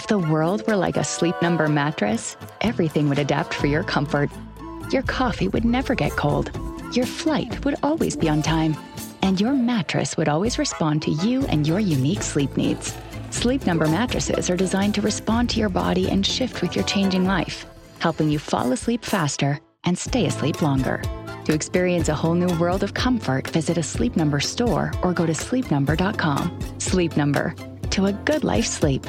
If the world were like a Sleep Number mattress, everything would adapt for your comfort. Your coffee would never get cold. Your flight would always be on time. And your mattress would always respond to you and your unique sleep needs. Sleep Number mattresses are designed to respond to your body and shift with your changing life, helping you fall asleep faster and stay asleep longer. To experience a whole new world of comfort, visit a Sleep Number store or go to sleepnumber.com. Sleep Number. To a good life sleep.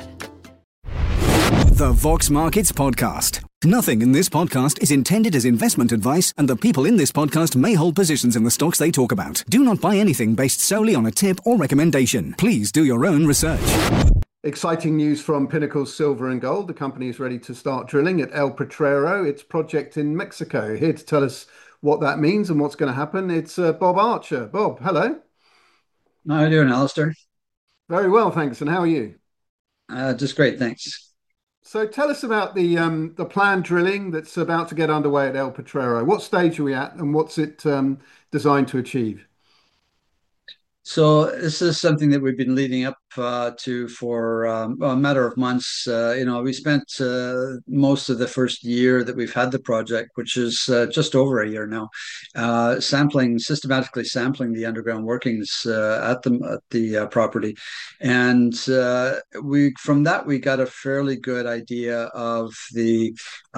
The Vox Markets Podcast. Nothing in this podcast is intended as investment advice, and the people in this podcast may hold positions in the stocks they talk about. Do not buy anything based solely on a tip or recommendation. Please do your own research. Exciting news from Pinnacle Silver and Gold. The company is ready to start drilling at El Potrero, its project in Mexico. Here to tell us what that means and what's going to happen, it's Bob Archer. Bob, hello. How are you doing, Alistair? Very well, thanks. And how are you? Just great, thanks. So tell us about the planned drilling that's about to get underway at El Potrero. What stage are we at, and what's it designed to achieve? So this is something that we've been leading up to for a matter of months. We spent most of the first year that we've had the project, which is just over a year now, systematically sampling the underground workings at the property, and from that we got a fairly good idea of the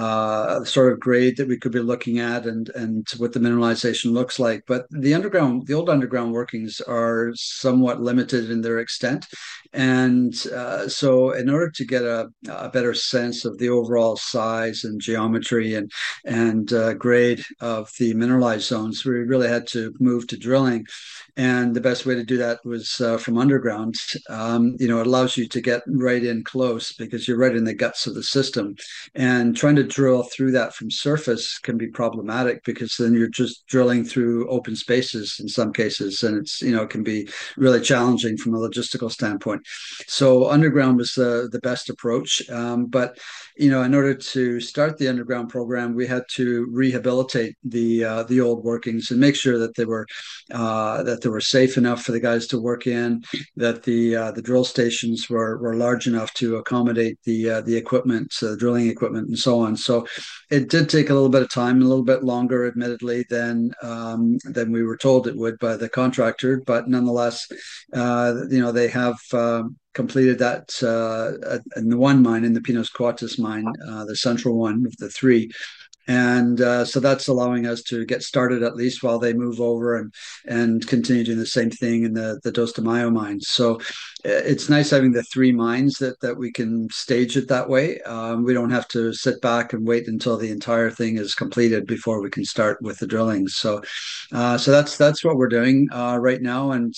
sort of grade that we could be looking at and what the mineralization looks like. But the old underground workings are somewhat limited in their extent, and so in order to get a better sense of the overall size and geometry and grade of the mineralized zones, we really had to move to drilling. And the best way to do that was from underground. It allows you to get right in close because you're right in the guts of the system. And trying to drill through that from surface can be problematic because then you're just drilling through open spaces in some cases, and it can be really challenging from a logistical standpoint. So underground was the best approach. But in order to start the underground program, we had to rehabilitate the old workings and make sure that they were safe enough for the guys to work in, that the drill stations were large enough to accommodate the equipment, drilling equipment, and so on. So it did take a little bit of time, a little bit longer, admittedly, than we were told it would by the contractor. But nonetheless, they have completed that in the one mine, in the Pinos Cuates mine, the central one of the three. And so that's allowing us to get started at least while they move over and continue doing the same thing in the Dos de Mayo mines. So it's nice having the three mines that we can stage it that way. We don't have to sit back and wait until the entire thing is completed before we can start with the drilling. So that's what we're doing right now, and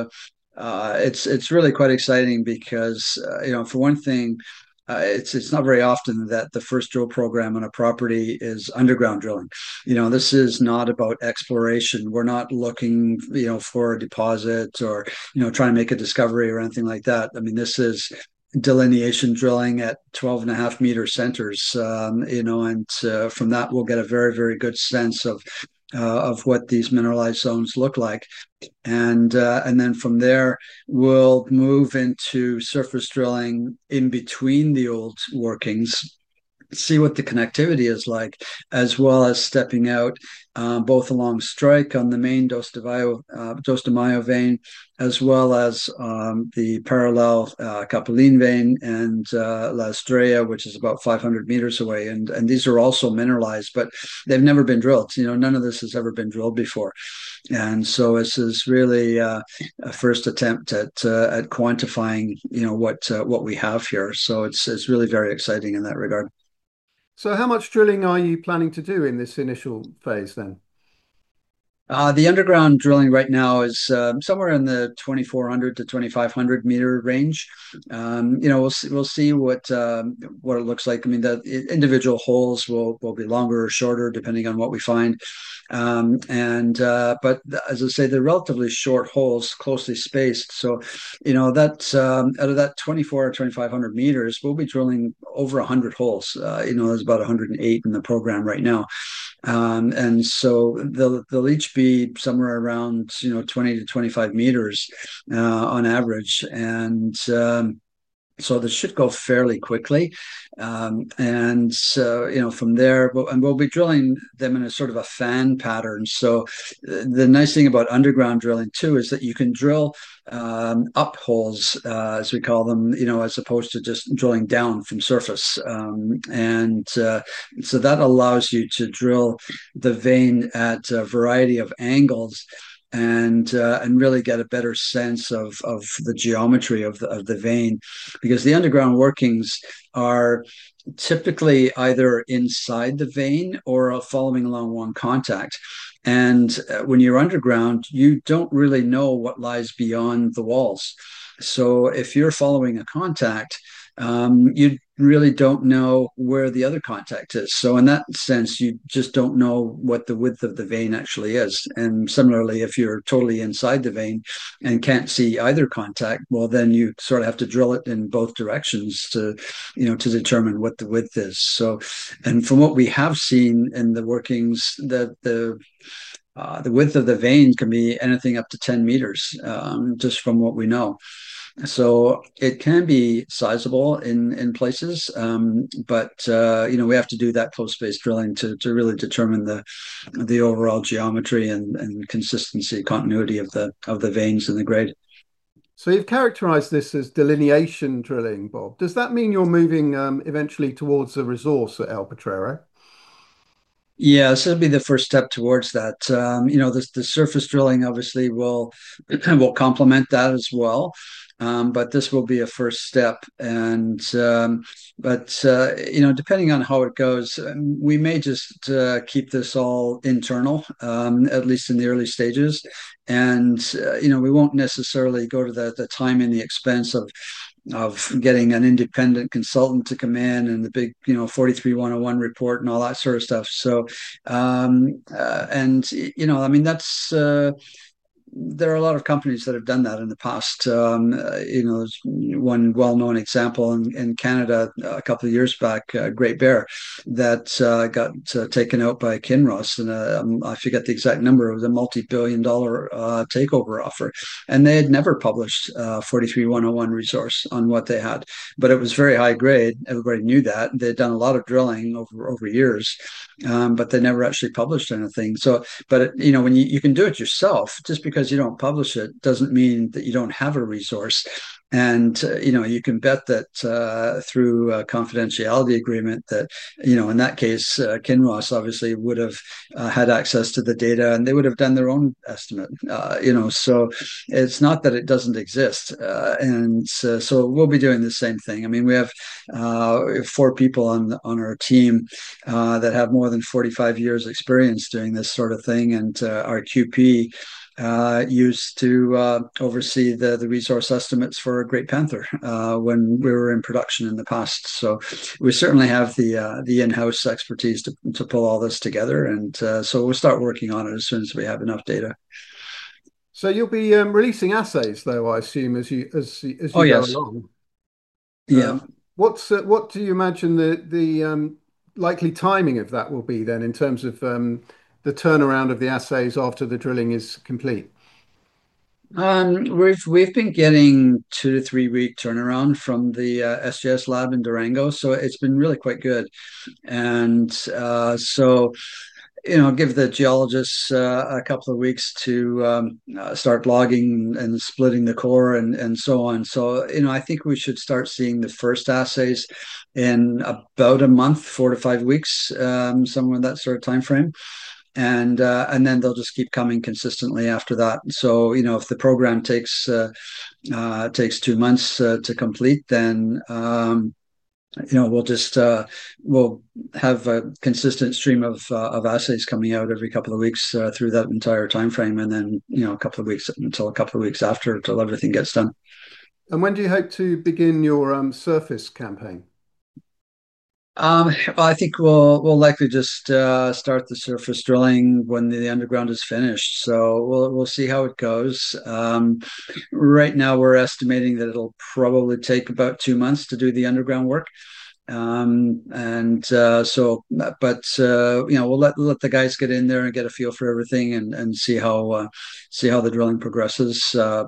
it's really quite exciting because for one thing, it's not very often that the first drill program on a property is underground drilling. This is not about exploration. We're not looking, for a deposit or, trying to make a discovery or anything like that. I mean, this is delineation drilling at 12.5-meter centers, and from that we'll get a very, very good sense of what these mineralized zones look like. And then from there, we'll move into surface drilling in between the old workings, see what the connectivity is like, as well as stepping out both along strike on the main Dos de Mayo vein, as well as the parallel Capulin vein and La Estrella, which is about 500 meters away. And these are also mineralized, but they've never been drilled. None of this has ever been drilled before. And so this is really a first attempt at quantifying, what we have here. So it's really very exciting in that regard. So how much drilling are you planning to do in this initial phase then? The underground drilling right now is somewhere in the 2,400 to 2,500 meter range. We'll see what it looks like. I mean, the individual holes will be longer or shorter depending on what we find. But as I say, they're relatively short holes, closely spaced. So, that out of that 24 or 2,500 meters, we'll be drilling over 100 holes. There's about 108 in the program right now. And so they'll each be somewhere around 20 to 25 meters on average, and So this should go fairly quickly. And so, from there, and we'll be drilling them in a sort of a fan pattern. So the nice thing about underground drilling too is that you can drill up holes, as we call them, as opposed to just drilling down from surface. And so that allows you to drill the vein at a variety of angles and really get a better sense of the geometry of the vein, because the underground workings are typically either inside the vein or following along one contact. And when you're underground, you don't really know what lies beyond the walls. So if you're following a contact, you really don't know where the other contact is. So in that sense, you just don't know what the width of the vein actually is. And similarly, if you're totally inside the vein and can't see either contact, well, then you sort of have to drill it in both directions to determine what the width is. So, and from what we have seen in the workings, the width of the vein can be anything up to 10 meters, just from what we know. So it can be sizable in places, but we have to do that close space drilling to really determine the overall geometry and consistency, continuity of the veins and the grade. So you've characterized this as delineation drilling, Bob. Does that mean you're moving eventually towards a resource at El Potrero? Yeah, so it'll be the first step towards that. The surface drilling obviously will will complement that as well. But this will be a first step, and depending on how it goes, we may just keep this all internal, at least in the early stages, and we won't necessarily go to the time and the expense of getting an independent consultant to come in and the big 43101 report and all that sort of stuff. So that's there are a lot of companies that have done that in the past. There's one well-known example in Canada a couple of years back, Great Bear, that got taken out by Kinross, and I forget the exact number. It was a multi-billion-dollar takeover offer, and they had never published 43101 resource on what they had, but it was very high grade. Everybody knew that. They'd done a lot of drilling over years, but they never actually published anything. So, but when you can do it yourself, just because you don't publish it doesn't mean that you don't have a resource. And you can bet that through a confidentiality agreement that in that case Kinross obviously would have had access to the data, and they would have done their own estimate. So it's not that it doesn't exist, and so we'll be doing the same thing. I mean, we have 4 people on our team that have more than 45 years experience doing this sort of thing, and our QP used to oversee the resource estimates for Great Panther when we were in production in the past. So we certainly have the in-house expertise to pull all this together, and so we'll start working on it as soon as we have enough data. So you'll be releasing assays, though, I assume, as you Oh, go yes. along. Yeah. What do you imagine the likely timing of that will be then, in terms of the turnaround of the assays after the drilling is complete? We've been getting 2 to 3 week turnaround from the SGS lab in Durango, so it's been really quite good. And so give the geologists a couple of weeks to start logging and splitting the core and so on. So I think we should start seeing the first assays in about a month, 4 to 5 weeks, somewhere in that sort of time frame. And then they'll just keep coming consistently after that. So if the program takes 2 months to complete, then we'll have a consistent stream of assays coming out every couple of weeks through that entire time frame, and then a couple of weeks after, till everything gets done. And when do you hope to begin your surface campaign? I think we'll likely just start the surface drilling when the underground is finished. So we'll see how it goes. Right now, we're estimating that it'll probably take about 2 months to do the underground work. We'll let the guys get in there and get a feel for everything and see how the drilling progresses.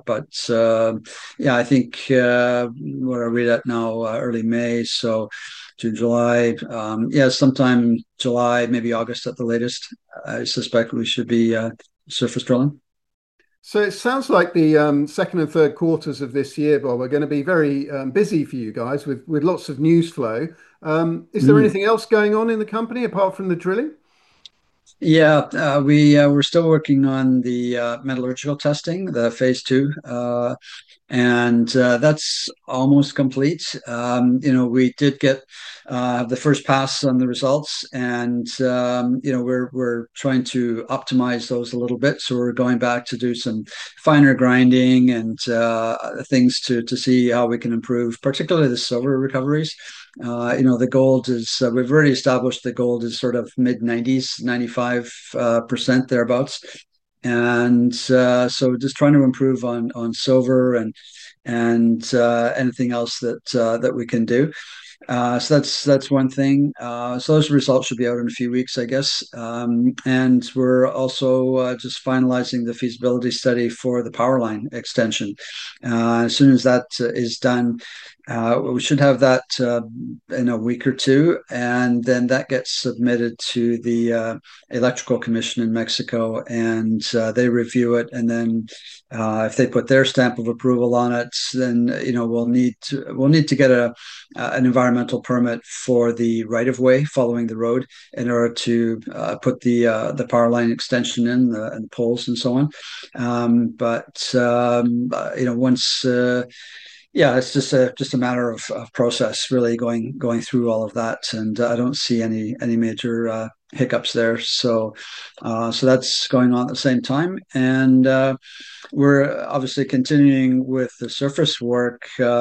I think what are we at now? Early May, so June, July. Sometime July, maybe August at the latest. I suspect we should be surface drilling. So it sounds like the second and third quarters of this year, Bob, are going to be very busy for you guys with lots of news flow. Is there anything else going on in the company apart from the drilling? Yeah, we're still working on the metallurgical testing, the phase 2, and that's almost complete. We did get the first pass on the results, and we're trying to optimize those a little bit. So we're going back to do some finer grinding and things to see how we can improve, particularly the silver recoveries. The gold is, we've already established the gold is sort of mid 90s, 95% thereabouts. And so just trying to improve on silver and anything else that we can do. So that's one thing. So those results should be out in a few weeks, I guess. And we're also just finalizing the feasibility study for the power line extension. As soon as that is done, we should have that in a week or two, and then that gets submitted to the Electrical Commission in Mexico, and they review it. And then if they put their stamp of approval on it, then we'll need to get an environmental permit for the right of way following the road in order to put the power line extension in and the poles and so on. Once. It's just a matter of process, really going through all of that, and I don't see any major hiccups there. So that's going on at the same time, and we're obviously continuing with the surface work,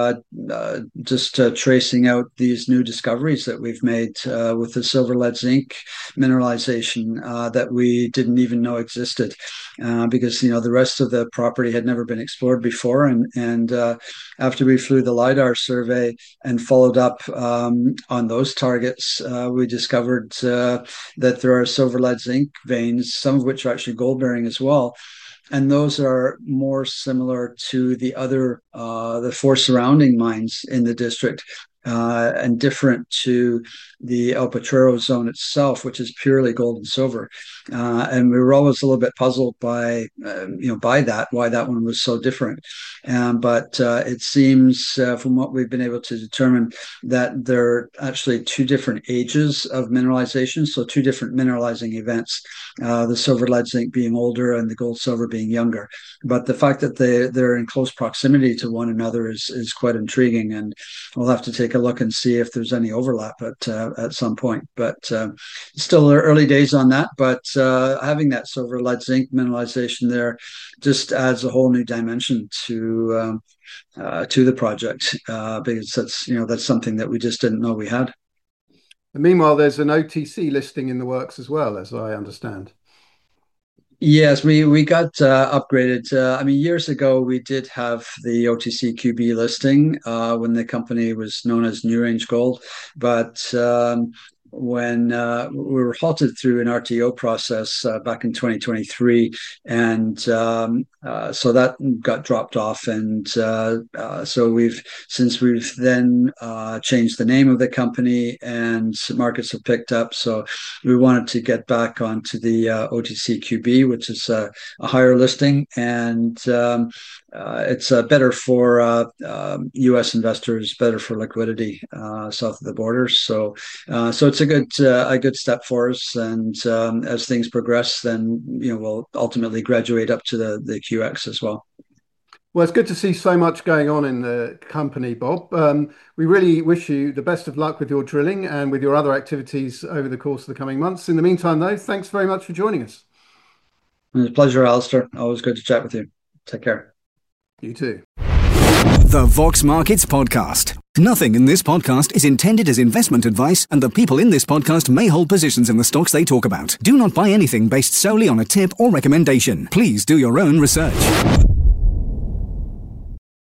just tracing out these new discoveries that we've made with the silver, lead, zinc mineralization that we didn't even know existed, because the rest of the property had never been explored before, and after we flew the LiDAR survey and followed up on those targets, we discovered that there are silver, lead, zinc veins, some of which are actually gold bearing as well. And those are more similar to the 4 surrounding mines in the district, and different to the El Potrero zone itself, which is purely gold and silver. And we were always a little bit puzzled by that, why that one was so different. But it seems from what we've been able to determine that there are actually 2 different ages of mineralization, so 2 different mineralizing events, the silver, lead, zinc being older and the gold, silver being younger. But the fact that they're in close proximity to one another is quite intriguing, and we'll have to take a look and see if there's any overlap at some point. But still early days on that. But having that silver, lead, zinc mineralization there just adds a whole new dimension to the project, because that's something that we just didn't know we had. And meanwhile, there's an OTC listing in the works as well, as I understand. Yes, we got upgraded. Years ago, we did have the OTC QB listing when the company was known as NewRange Gold. But when we were halted through an RTO process back in 2023, and so that got dropped off, and so we've then changed the name of the company, and markets have picked up. So we wanted to get back onto the OTC QB, which is a higher listing, and it's better for U.S. investors, better for liquidity south of the borders. So it's a good step for us, and as things progress, then we'll ultimately graduate up to the QX as well. Well, it's good to see so much going on in the company, Bob. We really wish you the best of luck with your drilling and with your other activities over the course of the coming months. In the meantime, though, thanks very much for joining us. It was a pleasure, Alistair. Always good to chat with you. Take care. You too. The Vox Markets Podcast. Nothing in this podcast is intended as investment advice, and the people in this podcast may hold positions in the stocks they talk about. Do not buy anything based solely on a tip or recommendation. Please do your own research.